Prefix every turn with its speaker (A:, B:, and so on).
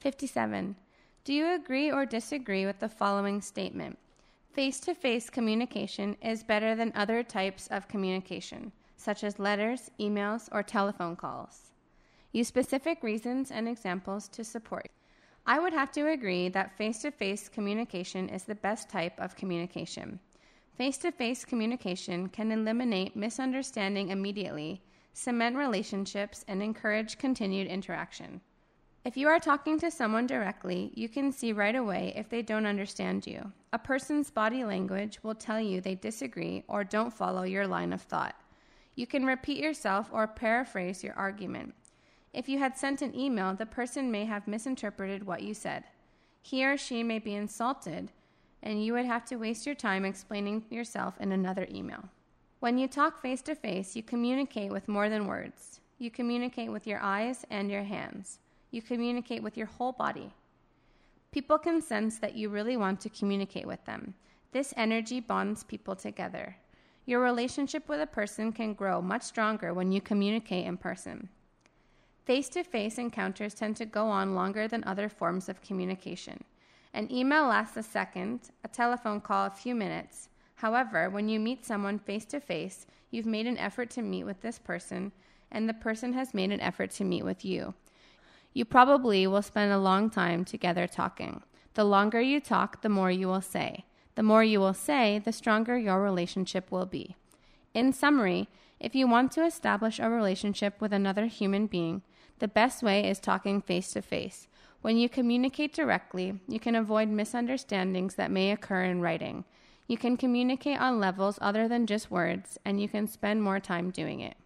A: 57. Do you agree or disagree with the following statement? Face-to-face communication is better than other types of communication, such as letters, emails, or telephone calls. Use specific reasons and examples to support. I would have to agree that face-to-face communication is the best type of communication. Face-to-face communication can eliminate misunderstanding immediately, cement relationships, and encourage continued interaction. If you are talking to someone directly, you can see right away if they don't understand you. A person's body language will tell you they disagree or don't follow your line of thought. You can repeat yourself or paraphrase your argument. If you had sent an email, the person may have misinterpreted what you said. He or she may be insulted, and you would have to waste your time explaining yourself in another email. When you talk face-to-face, you communicate with more than words. You communicate with your eyes and your hands. You communicate with your whole body. People can sense that you really want to communicate with them. This energy bonds people together. Your relationship with a person can grow much stronger when you communicate in person. Face-to-face encounters tend to go on longer than other forms of communication. An email lasts a second, a telephone call a few minutes. However, when you meet someone face-to-face, you've made an effort to meet with this person, and the person has made an effort to meet with you. You probably will spend a long time together talking. The longer you talk, the more you will say. The more you will say, the stronger your relationship will be. In summary, if you want to establish a relationship with another human being, the best way is talking face-to-face. When you communicate directly, you can avoid misunderstandings that may occur in writing. You can communicate on levels other than just words, and you can spend more time doing it.